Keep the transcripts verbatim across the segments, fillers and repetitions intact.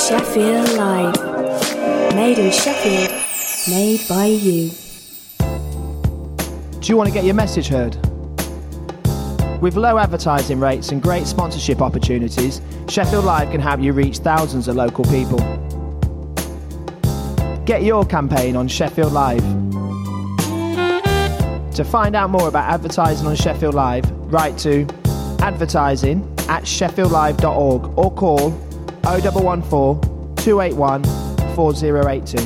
Sheffield Live. Made in Sheffield, made by you. Do you want to get your message heard? With low advertising rates and great sponsorship opportunities, Sheffield Live can help you reach thousands of local people. Get your campaign on Sheffield Live. To find out more about advertising on Sheffield Live, write to advertising at sheffield live dot org or call oh one one four, two eight one, four oh eight two.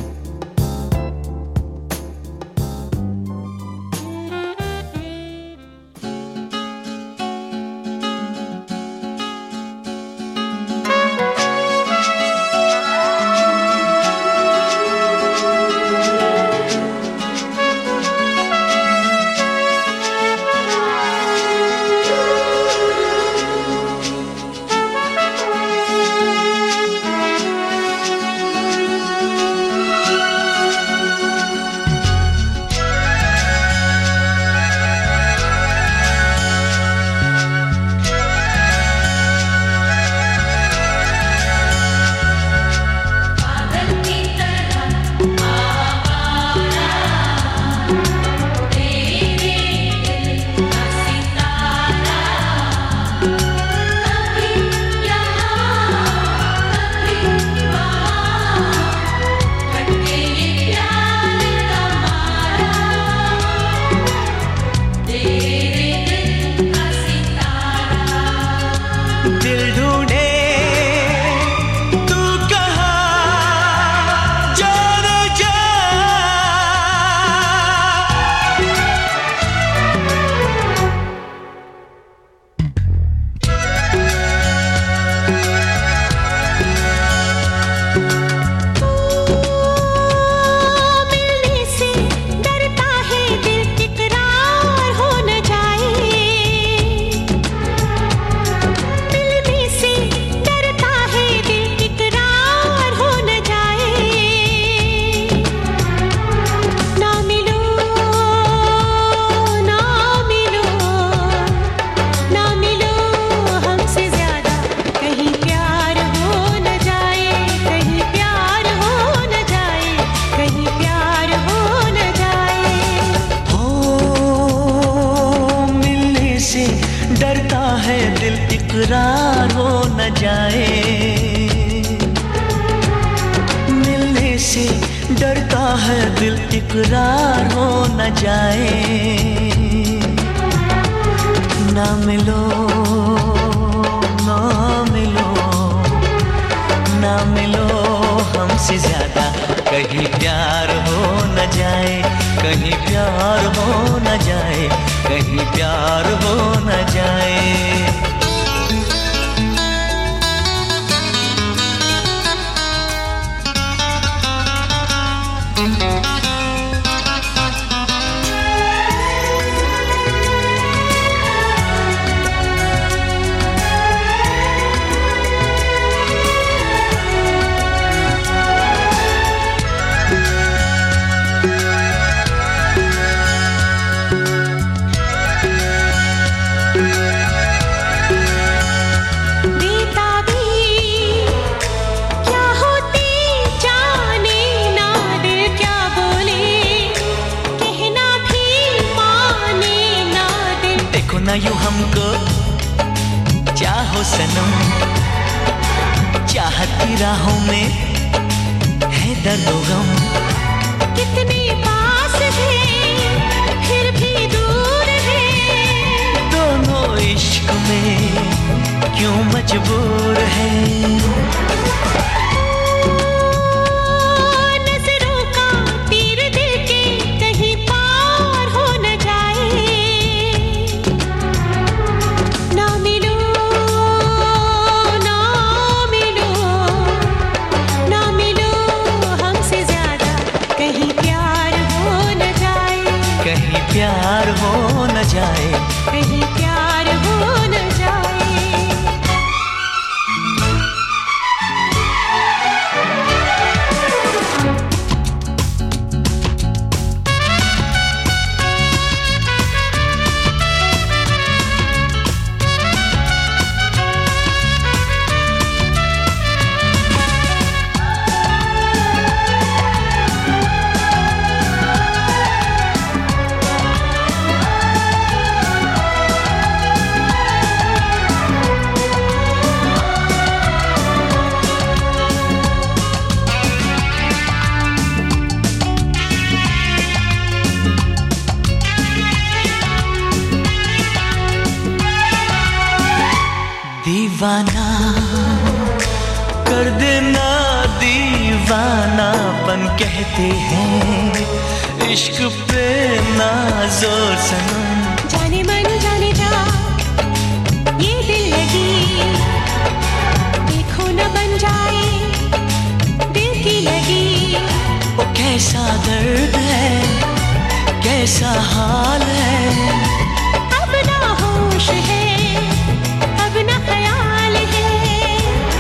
कहते हैं इश्क पे नाज़ोर सनम। जाने मन जाने जा ये दिल लगी, देखो न बन जाए दिल की लगी। वो कैसा दर्द है, कैसा हाल है, अब ना होश है, अब ना ख्याल है।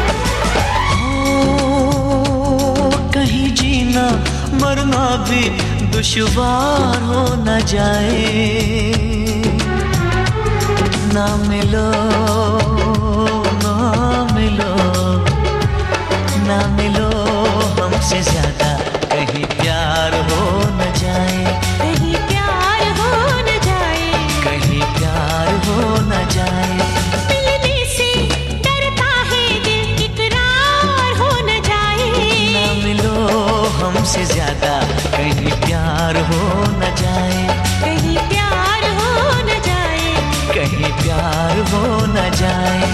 हो कहीं जीना मरना भी दुश्वार हो न जाए। ना मिलो ना मिलो ना मिलो हमसे ज्यादा, कहीं प्यार हो न जाए। कहीं प्यार हो न जाए, कहीं प्यार हो न जाए। मिलने से डरता है दिल, इकरार हो न जाए। ना मिलो हमसे ज्यादा, कहीं प्यार हो न जाए। कहीं प्यार हो न जाए, कहीं प्यार हो न जाए।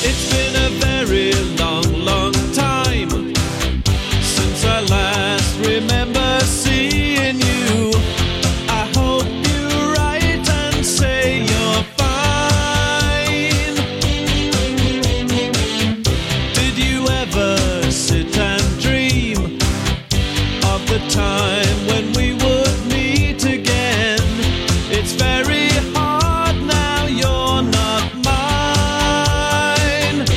It's been a very long, long time since I last remember seeing you. I hope you write and say you're fine. Did you ever sit and dream of the time when we would meet again? It's very hard now you're not mine.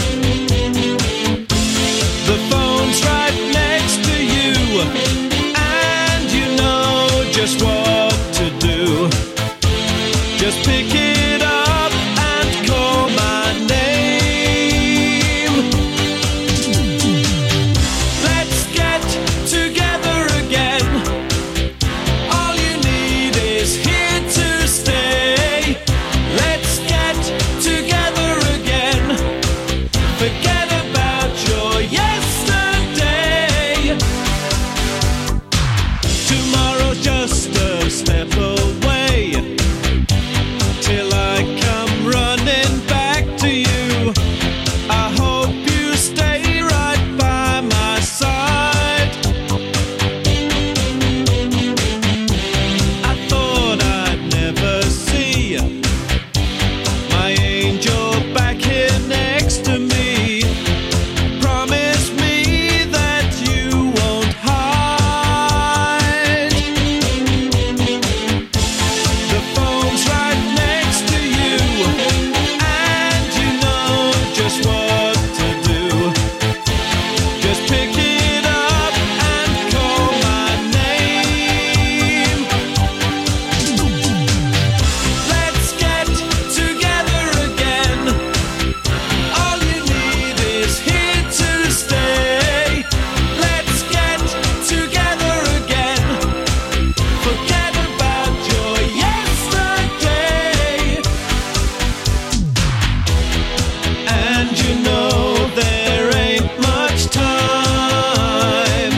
The phone's right next to you, and you know just what to do. Just pick it up and call my name. Let's get together again. All you need is here to stay. Let's get together again. Forget about your yesterday. Tomorrow's just a step away till I come running back to you. I hope you stay right by my side. I thought I'd never see my angel back here next to me. Promise me that you won't hide. The phone's right next to you, and you know just what to do. Just pick it up and call my name. Let's get together again. All you need is here to stay. Let's get together again. Forget about your yesterday. And you know there ain't much time.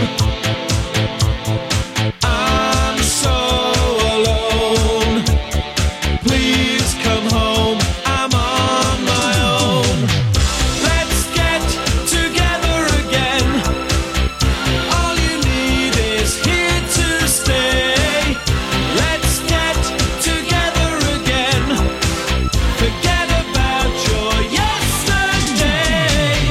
I'm so alone. Please come home. I'm on my own. Let's get together again. All you need is here to stay. Let's get together again. Forget about your yesterday.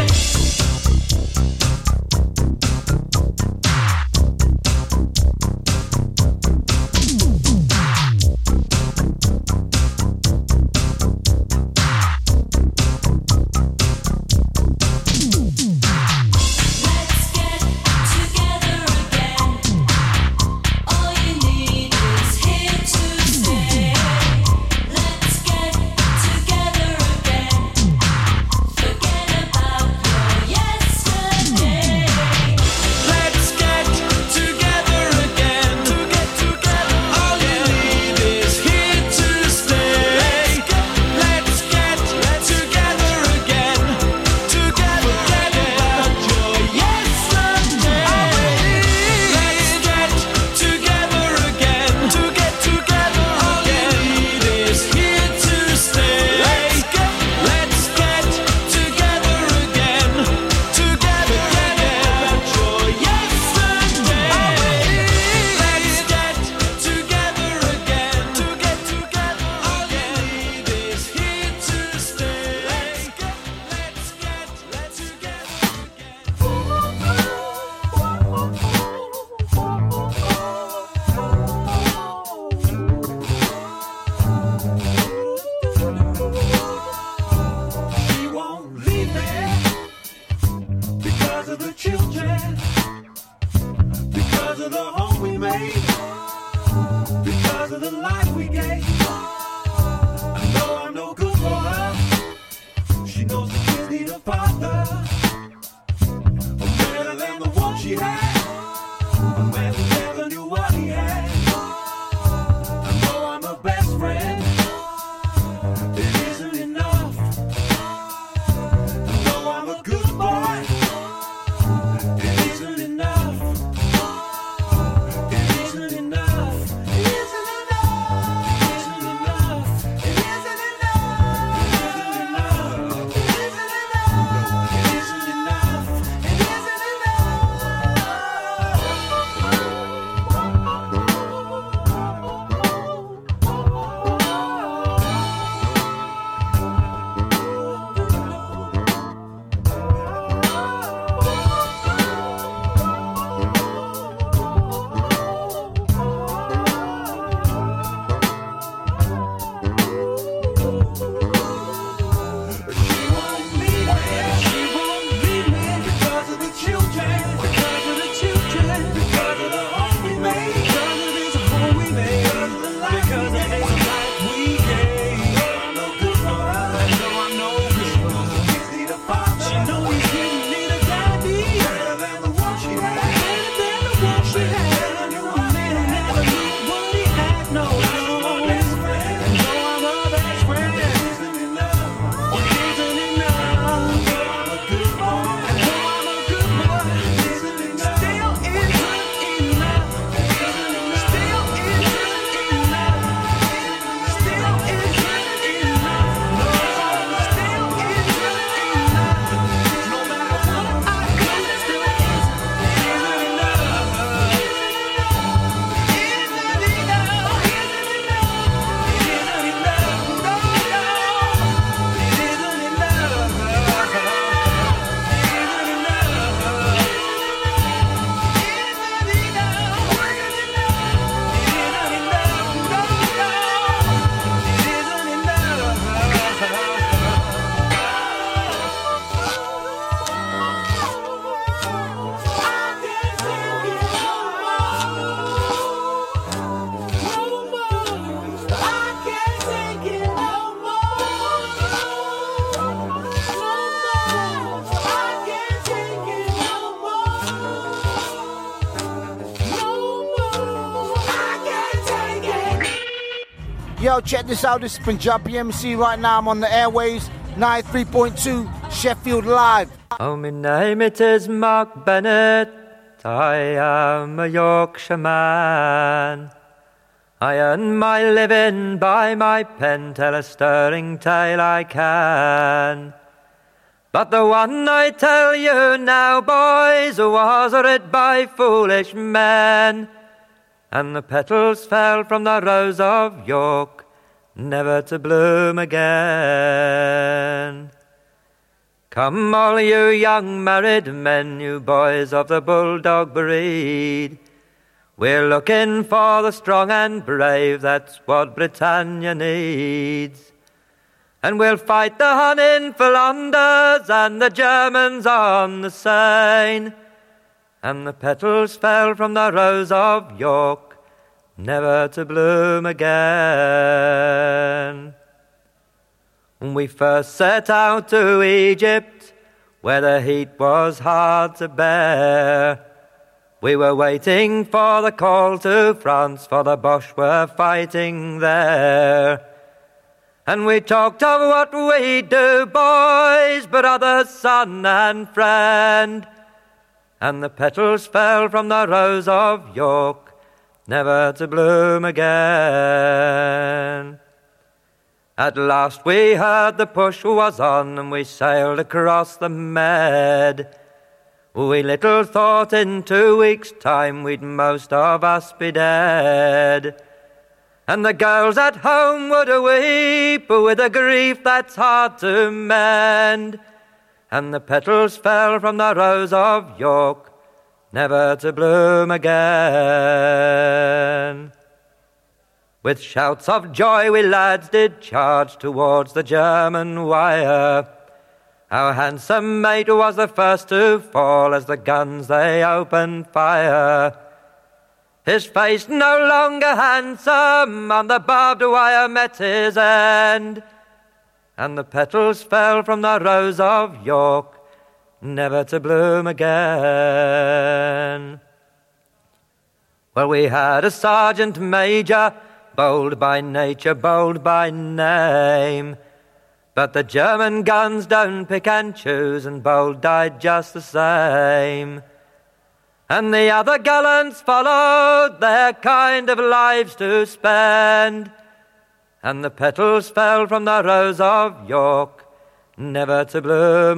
Let's get together again. All you need is here to stay. Let's get together again. Forget about your yesterday. Let's get together again. To get together. All you need is here to stay. Let's get together again. Together. Forget about your yesterday. Let's get together again. To get together. All you need is here to stay. Let's get together again. Together. Forget about your yesterday. Let's get together again. To get together. All you need is here to stay. Let's get, let's get, let's together We won't leave there because of the children, because of the home we made, because of the life we gave. I know I'm no good for her. She knows the kids need a father, a better than the one she had, a man who never knew what he had. I know I'm her best friend. It isn't enough. I know I'm a good boy. It isn't enough. It isn't enough. It isn't enough. It isn't enough. Yo, check this out. This is Punjabi M C right now. I'm on the airways, ninety-three point two Sheffield Live. Oh, my name it is Mark Bennett. I am a Yorkshire man. I earn my living by my pen, tell a stirring tale I can. But the one I tell you now, boys, was writ by foolish men. And the petals fell from the rose of York, never to bloom again. Come all you young married men, you boys of the bulldog breed. We're looking for the strong and brave, that's what Britannia needs. And we'll fight the Hun in Flanders and the Germans on the Seine. And the petals fell from the rose of York, never to bloom again. We first set out to Egypt, where the heat was hard to bear. We were waiting for the call to France, for the Boche were fighting there. And we talked of what we'd do, boys, brother, son and friend. And the petals fell from the rose of York, never to bloom again. At last we heard the push was on, and we sailed across the Med. We little thought in two weeks' time we'd most of us be dead. And the girls at home would weep with a grief that's hard to mend. And the petals fell from the rose of York, never to bloom again. With shouts of joy we lads did charge towards the German wire. Our handsome mate was the first to fall as the guns they opened fire. His face no longer handsome, on the barbed wire met his end. And the petals fell from the rose of York, never to bloom again. Well, we had a sergeant major, bold by nature, bold by name. But the German guns don't pick and choose, and bold died just the same. And the other gallants followed their kind of lives to spend. And the petals fell from the rose of York, never to bloom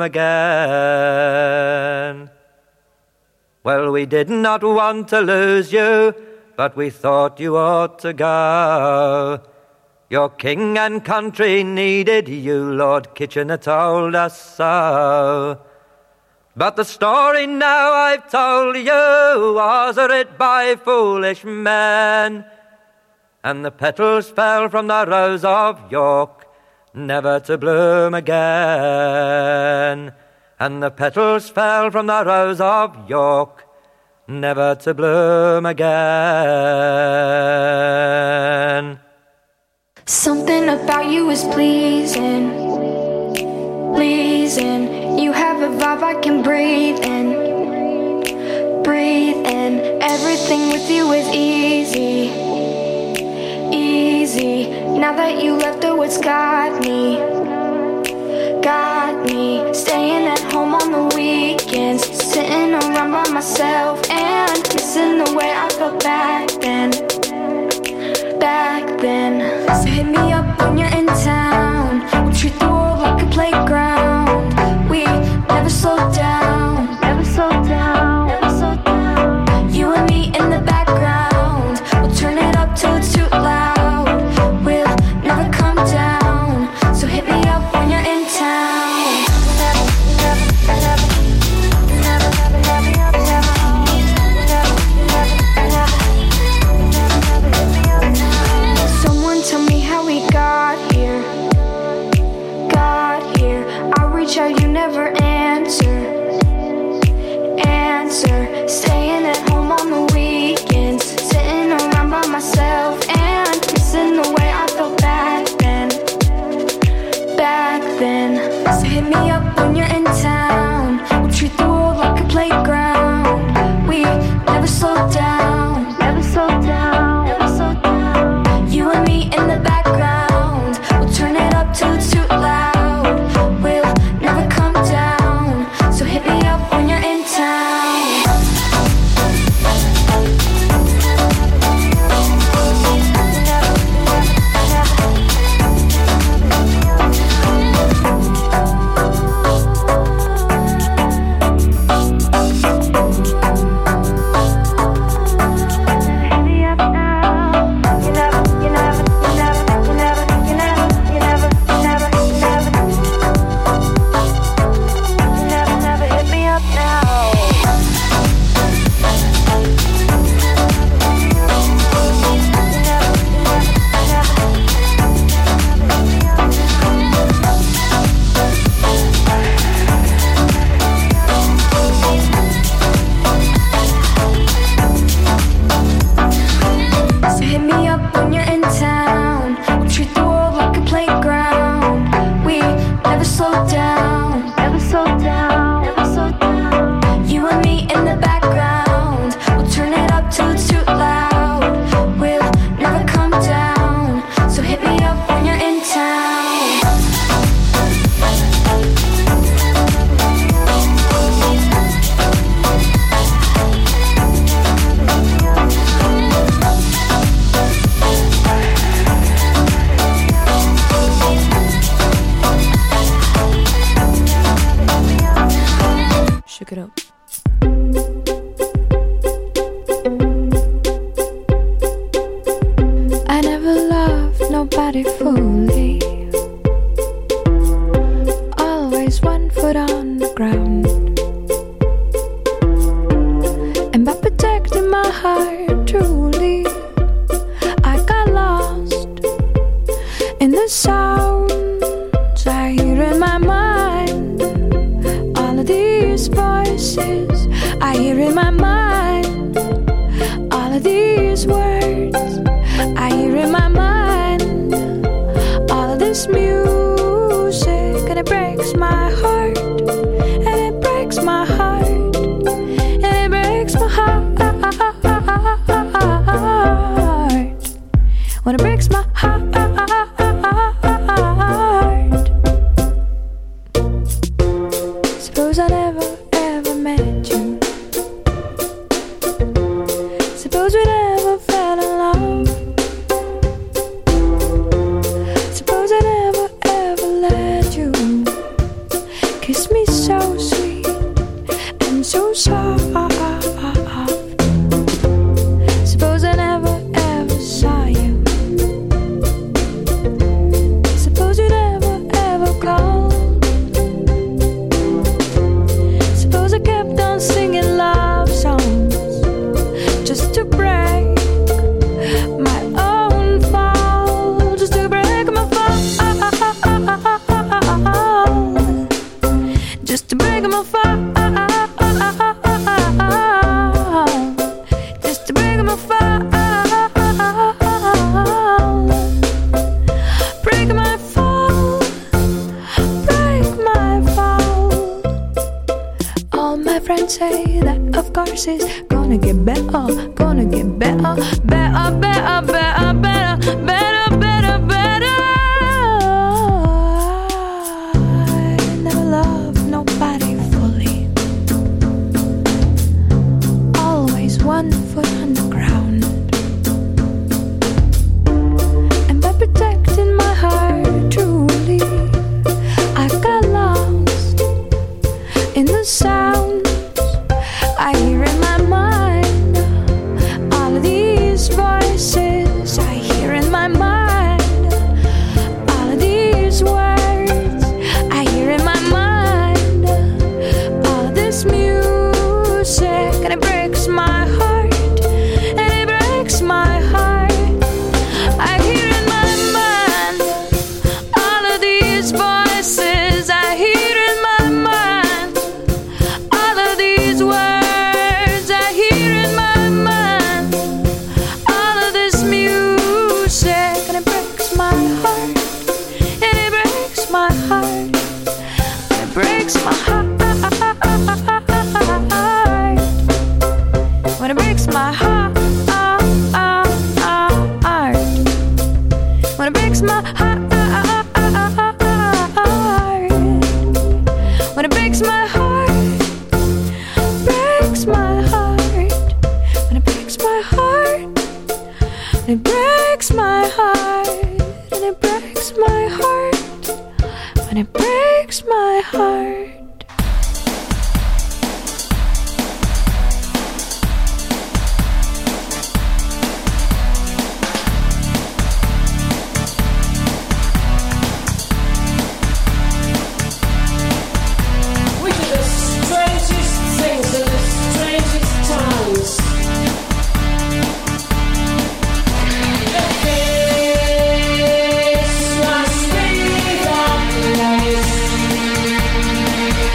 again. Well, we did not want to lose you, but we thought you ought to go. Your king and country needed you, Lord Kitchener told us so. But the story now I've told you was writ by foolish men. And the petals fell from the rose of York, never to bloom again. And the petals fell from the rose of York, never to bloom again. Something about you is pleasing, pleasing. You have a vibe I can breathe in, breathe in. Everything with you is easy, easy. Now that you left, oh, it's got me, got me. Staying at home on the weekends, sitting around by myself and missing the way I felt back then, back then. So hit me up when you're in town. We'll treat the world like a playground. We never slow down, never slow down, never slow down. You and me in the background, we'll turn it up till it's too loud. We'll never come down. So hit me up when you're in town. Someone tell me how we got here, got here. I reach out, you never answer, answer. Staying at home on the weekends, sitting around by myself and missing the way I felt back then, back then. So hit me up when you're in town. We'll treat the world like a playground. We never slow down, never slow down, never slow down. You and me in the background. slow down, never slow down, never slow down. You and me in the background, we'll turn it up till it's too loud. We'll never come down, so hit me up when you're in town. Shook it up. I never loved nobody fully. Always one foot on the ground. And by protecting my heart truly, I got lost in the sounds I hear in my mind. All of these voices I hear in my mind. All of these words I hear in my mind. All of this music, and it breaks my heart. And it breaks my heart. And it breaks my heart. When it breaks my heart. Suppose I never ever met you. Suppose we never fell in love. Suppose I never ever let you kiss me so sweet and so soft. Suppose I never ever saw you. Suppose you never ever called. Suppose I kept on singing love songs just to break my own fall, just to break my fall, just to break my fall, just to break my fall, break my fall, break my fall. All my friends say that of course it's gonna get better, gonna get better, better, better, better, better, better, better, better. I never loved nobody fully. Always one foot on the ground. And by protecting my heart truly, I got lost in the sounds I hear in my mind. All of these voices I hear in my mind. All of these words I hear in my mind. All of this music, and it breaks my heart. And it breaks my heart. I hear in my mind. All of these voices I hear in my mind. All of these words I hear in my mind. All of this music, and it breaks my heart. And it breaks my heart. And it breaks my heart. When it breaks my heart. When it breaks my heart. When it breaks my heart. Breaks my heart. When it breaks my heart. And it breaks my heart. And it breaks my heart. When it breaks my heart. We do the strangest things in the strangest times. This must be the place.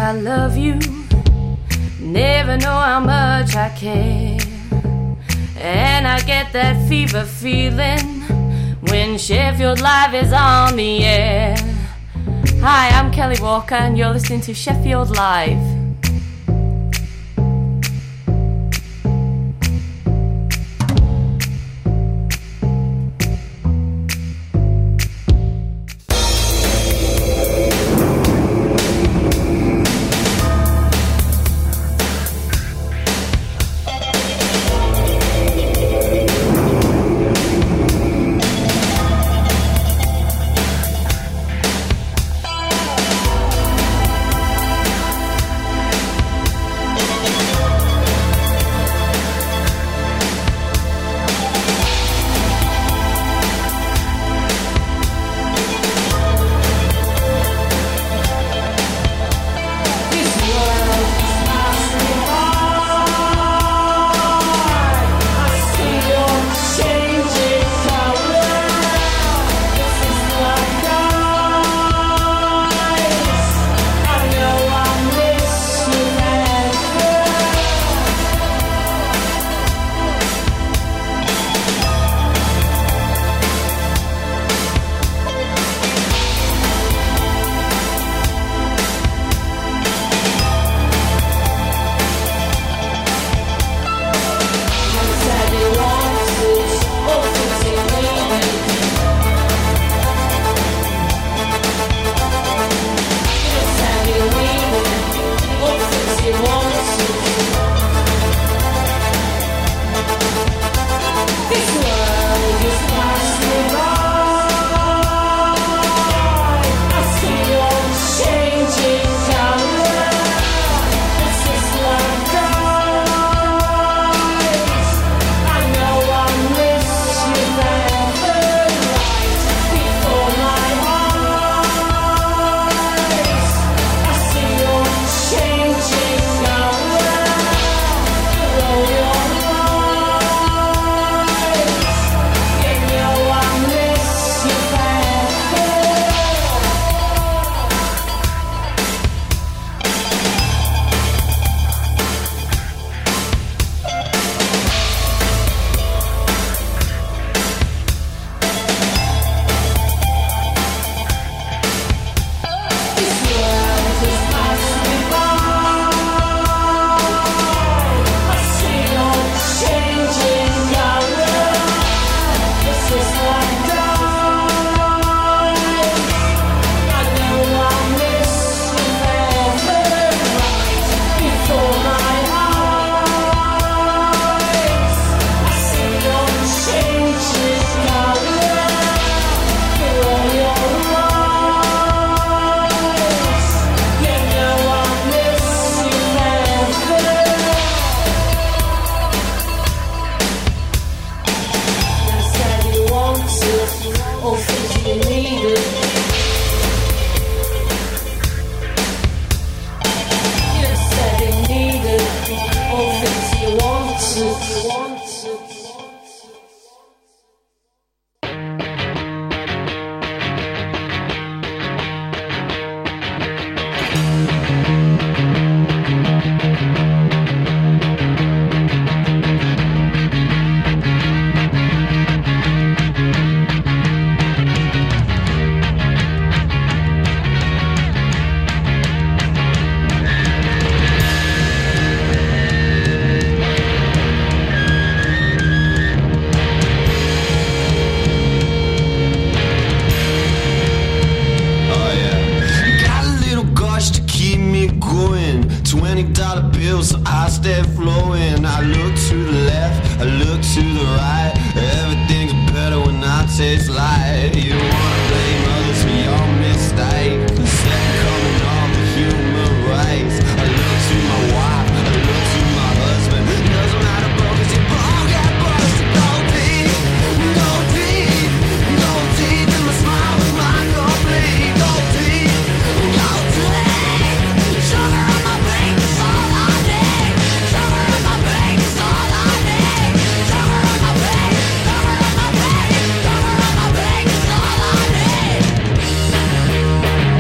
I love you, never know how much I care. And I get that fever feeling when Sheffield Live is on the air. Hi, I'm Kelly Walker and you're listening to Sheffield Live. Sugar on my brain is all I need.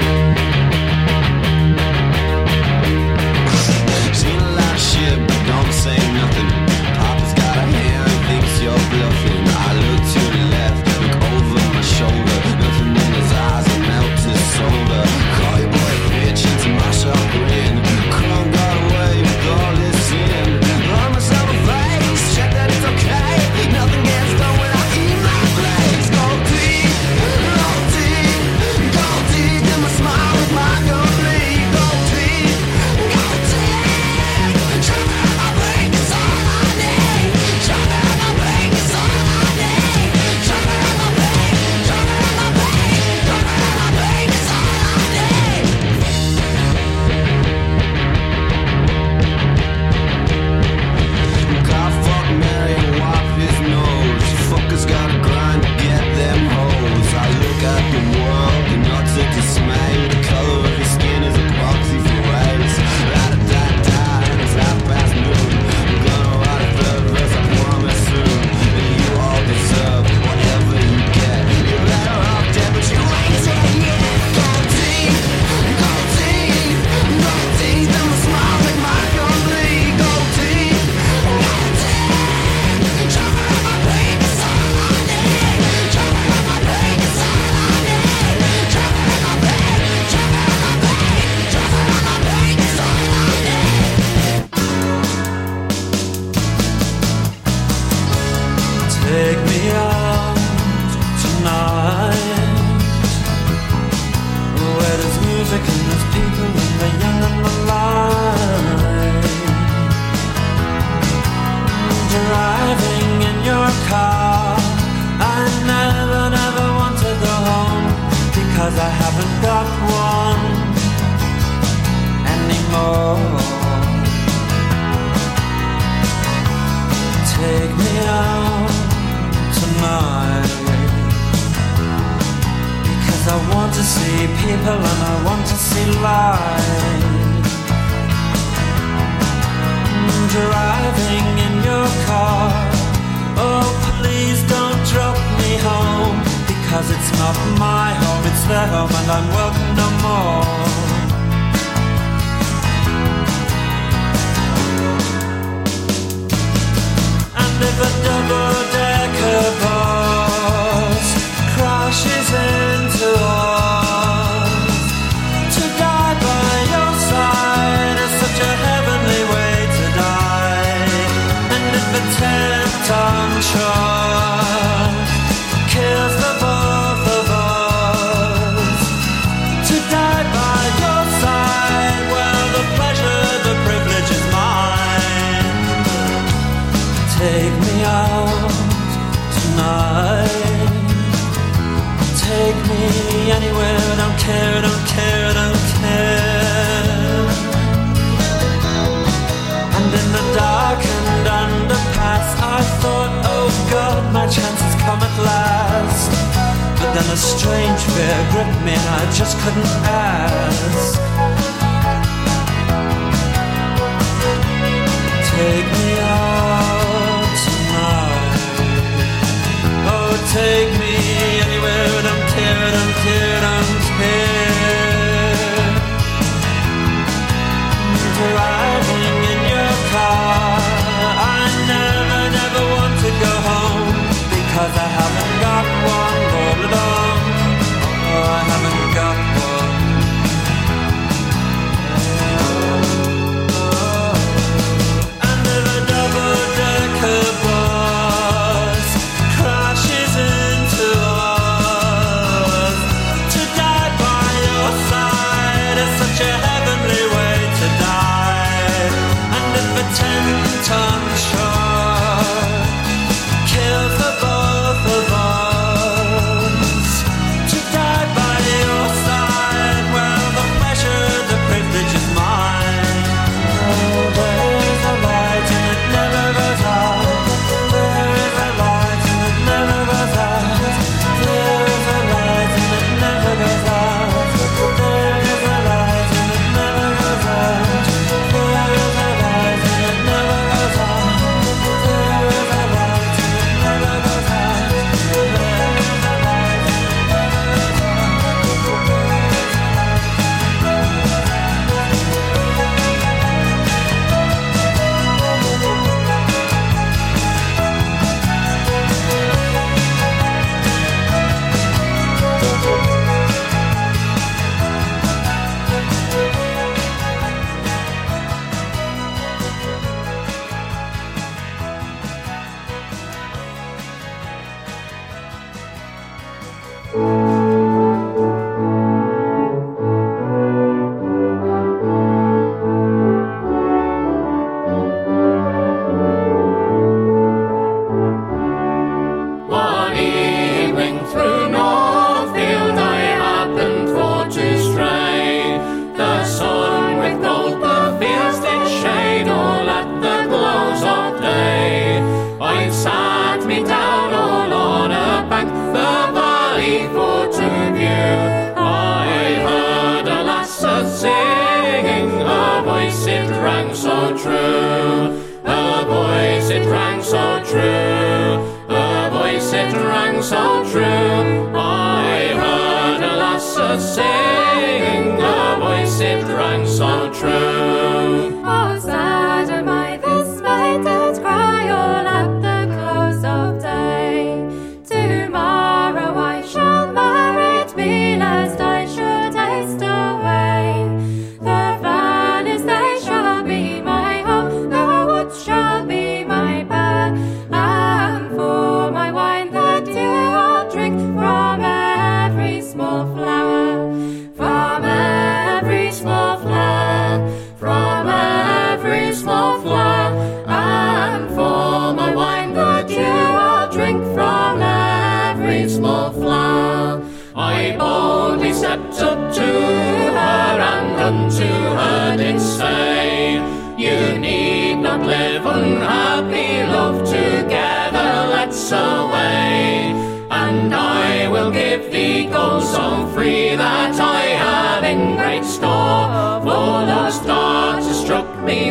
people and I want to see light. Driving in your car, oh please don't drop me home, because it's not my home, it's their home and I'm welcome no more. And if a double-decker bus crashes into us, to die by your side is such a heavenly way to die. And if a ten-ton truck kills the both of us, to die by your side, well, the pleasure, the privilege is mine. Take me out tonight. Take me anywhere, don't care, don't care, don't care. And in the darkened underpass I thought, oh God, my chance has come at last. But then a strange fear gripped me and I just couldn't ask. Take me out tonight. Oh, take me anywhere, don't care, don't care, don't care. Driving in your car, I never, never want to go home, because I haven't got one all along. Oh, I haven't got one. And if a double-decker bus crashes into us, to die by your side is such a heavenly way to die. And if a ten-ton truck kills the both of us, to die by your side, well, the pleasure, the privilege is mine. Oh, there's a light and it never goes out. There's a light and it never goes out. There's a light and it never goes out. There's a light and it never goes out. There's a light and it never goes out. There's a light and it never goes out. There's a light and it never goes out. One evening through Northfield I happened for to stray. The sun with gold the fields did shade all at the close of day. I sat me down all on a bank, the valley for to view. I heard a lass a-singing, her voice it rang so true. Her voice it rang so true. Her voice it rang so true. I heard a lass a-singing, her voice it rang so true. Oh, sad am I this night did cry all at the close of day. Tomorrow I shall married be, lest I should haste away. The valleys they shall be my home, the woods shall be my bed, and for my wine the dew I'll drink from every small flower, from every small flower, from every small flower, and for my wine the dew I'll drink from every small flower. I boldly stepped up to her and unto her did say, you need not live unhappy, love, together let's away. And I will give thee gold so free that I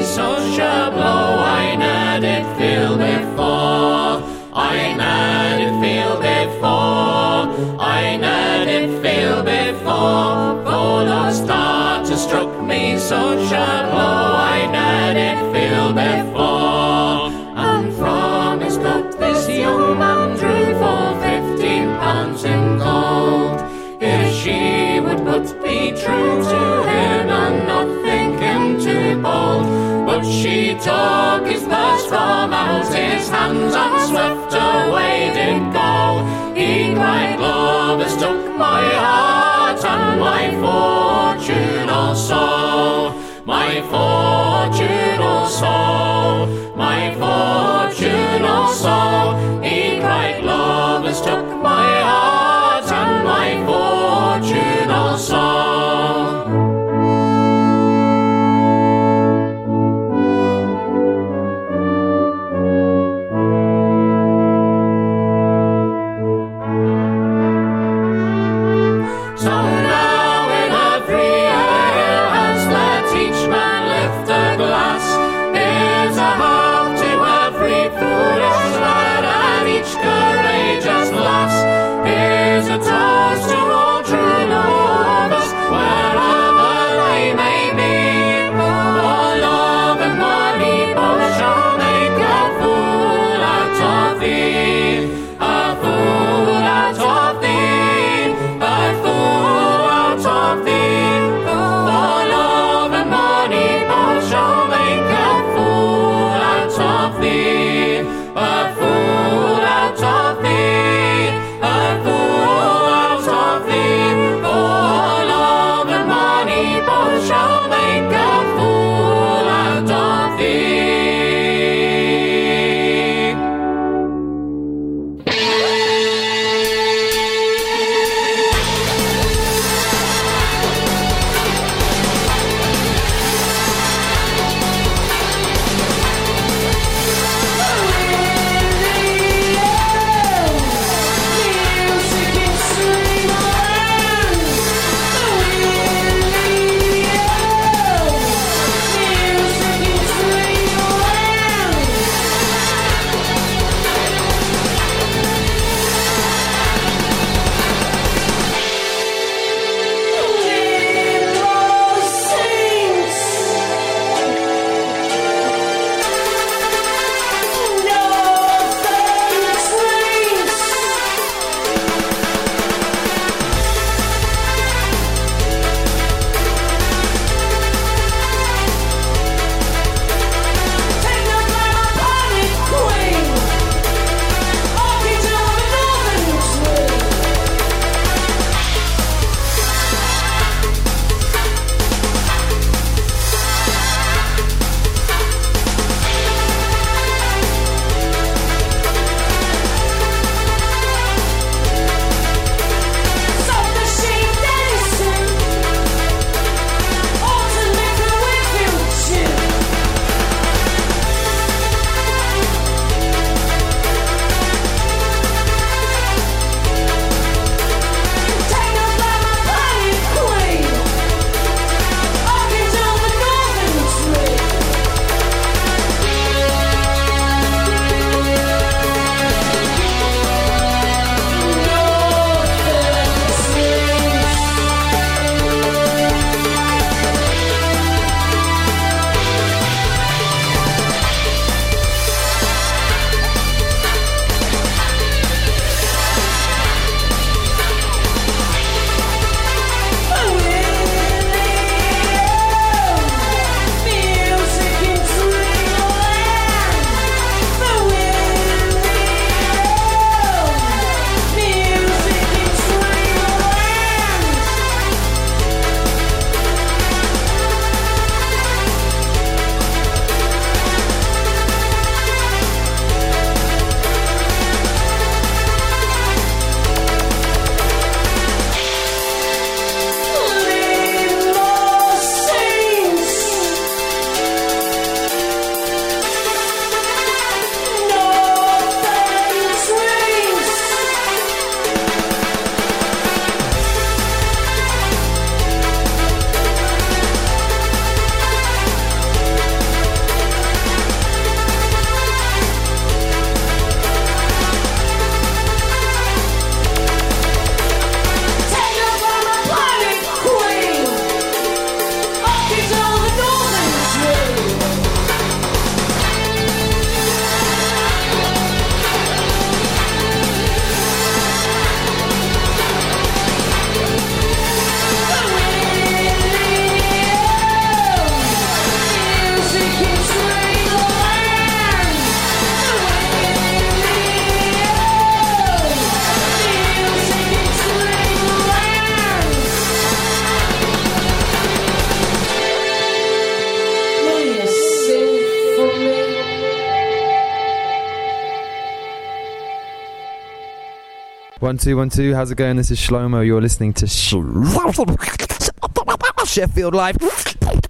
such a blow I never did feel before. I never did feel before. I never did feel before. For those stars struck me such a blow I never did feel before. And from his coat this young man drew for fifteen pounds in gold. If she would but be true to him and not think him too bold. But she took his purse from out his hands and swept away did go. He cried, love has took my heart and my fortune also. My fortune also. My fortune also. He cried, love has took my heart and my fortune also. So now in every alehouse let each man lift a glass. Here's a health to every foolish lad and each courageous lass. Here's a toast to all true lovers wherever they may be. For love and money both shall make a fool out of thee. A fool out of thee. A fool out of thee. For love and money both shall make a fool out of thee. A fool out of thee. A fool out One, two, one, two. How's it going? This is Shlomo. You're listening to Sh- Sheffield Live.